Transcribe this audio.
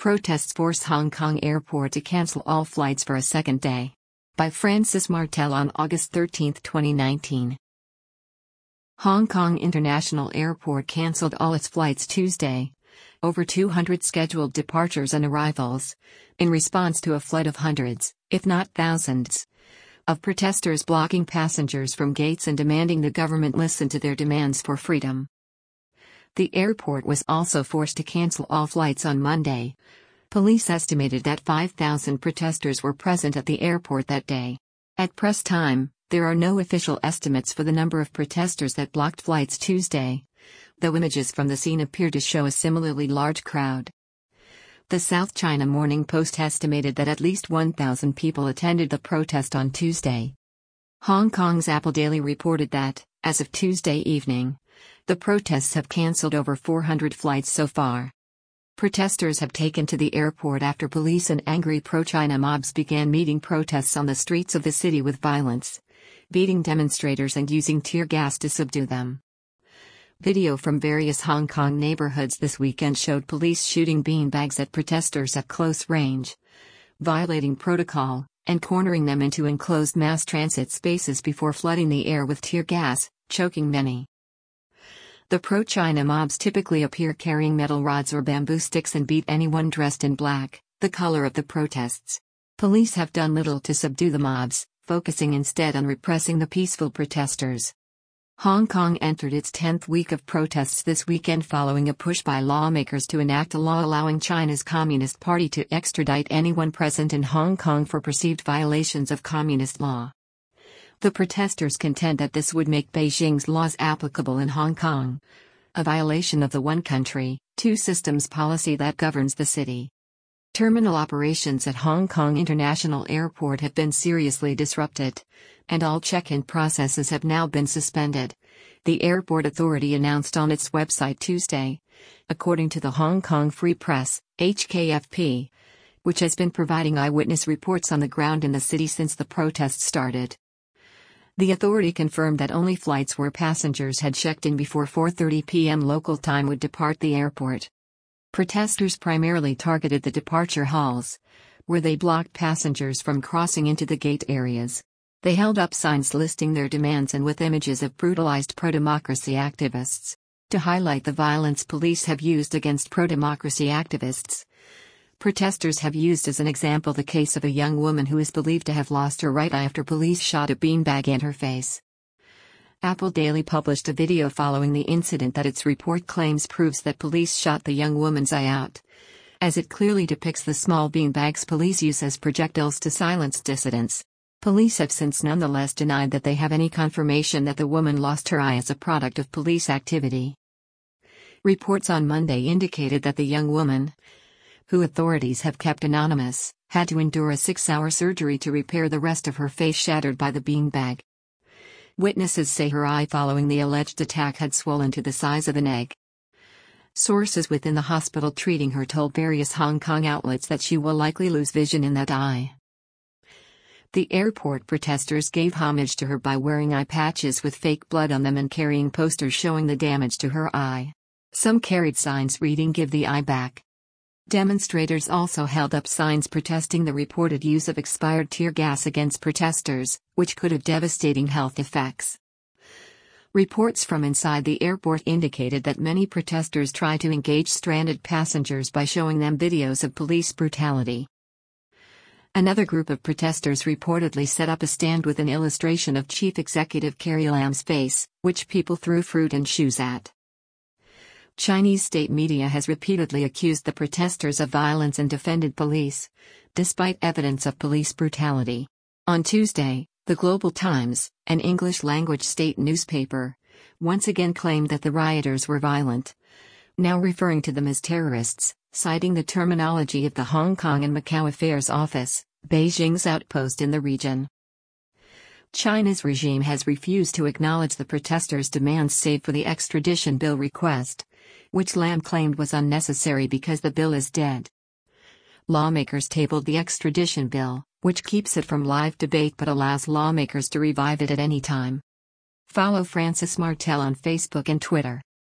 Protests force Hong Kong airport to cancel all flights for a second day. By Francis Martel on August 13, 2019. Hong Kong International Airport cancelled all its flights Tuesday. Over 200 scheduled departures and arrivals, in response to a flood of hundreds, if not thousands, of protesters blocking passengers from gates and demanding the government listen to their demands for freedom. The airport was also forced to cancel all flights on Monday. Police estimated that 5,000 protesters were present at the airport that day. At press time, there are no official estimates for the number of protesters that blocked flights Tuesday, though images from the scene appear to show a similarly large crowd. The South China Morning Post estimated that at least 1,000 people attended the protest on Tuesday. Hong Kong's Apple Daily reported that, as of Tuesday evening, the protests have cancelled over 400 flights so far. Protesters have taken to the airport after police and angry pro-China mobs began meeting protests on the streets of the city with violence, beating demonstrators and using tear gas to subdue them. Video from various Hong Kong neighborhoods this weekend showed police shooting beanbags at protesters at close range, violating protocol, and cornering them into enclosed mass transit spaces before flooding the air with tear gas, choking many. The pro-China mobs typically appear carrying metal rods or bamboo sticks and beat anyone dressed in black, the color of the protests. Police have done little to subdue the mobs, focusing instead on repressing the peaceful protesters. Hong Kong entered its 10th week of protests this weekend following a push by lawmakers to enact a law allowing China's Communist Party to extradite anyone present in Hong Kong for perceived violations of communist law. The protesters contend that this would make Beijing's laws applicable in Hong Kong, a violation of the one country, two systems policy that governs the city. Terminal operations at Hong Kong International Airport have been seriously disrupted, and all check-in processes have now been suspended, the airport authority announced on its website Tuesday, according to the Hong Kong Free Press, HKFP, which has been providing eyewitness reports on the ground in the city since the protests started. The authority confirmed that only flights where passengers had checked in before 4:30 p.m. local time would depart the airport. Protesters primarily targeted the departure halls, where they blocked passengers from crossing into the gate areas. They held up signs listing their demands and with images of brutalized pro-democracy activists. To highlight the violence police have used against pro-democracy activists, protesters have used as an example the case of a young woman who is believed to have lost her right eye after police shot a beanbag in her face. Apple Daily published a video following the incident that its report claims proves that police shot the young woman's eye out, as it clearly depicts the small beanbags police use as projectiles to silence dissidents. Police have since nonetheless denied that they have any confirmation that the woman lost her eye as a product of police activity. Reports on Monday indicated that the young woman, who authorities have kept anonymous, had to endure a 6-hour surgery to repair the rest of her face shattered by the beanbag. Witnesses say her eye following the alleged attack had swollen to the size of an egg. Sources within the hospital treating her told various Hong Kong outlets that she will likely lose vision in that eye. The airport protesters gave homage to her by wearing eye patches with fake blood on them and carrying posters showing the damage to her eye. Some carried signs reading "Give the eye back." Demonstrators also held up signs protesting the reported use of expired tear gas against protesters, which could have devastating health effects. Reports from inside the airport indicated that many protesters tried to engage stranded passengers by showing them videos of police brutality. Another group of protesters reportedly set up a stand with an illustration of Chief Executive Carrie Lam's face, which people threw fruit and shoes at. Chinese state media has repeatedly accused the protesters of violence and defended police, despite evidence of police brutality. On Tuesday, the Global Times, an English-language state newspaper, once again claimed that the rioters were violent, now referring to them as terrorists, citing the terminology of the Hong Kong and Macau Affairs Office, Beijing's outpost in the region. China's regime has refused to acknowledge the protesters' demands save for the extradition bill request, which Lam claimed was unnecessary because the bill is dead. Lawmakers tabled the extradition bill, which keeps it from live debate but allows lawmakers to revive it at any time. Follow Francis Martel on Facebook and Twitter.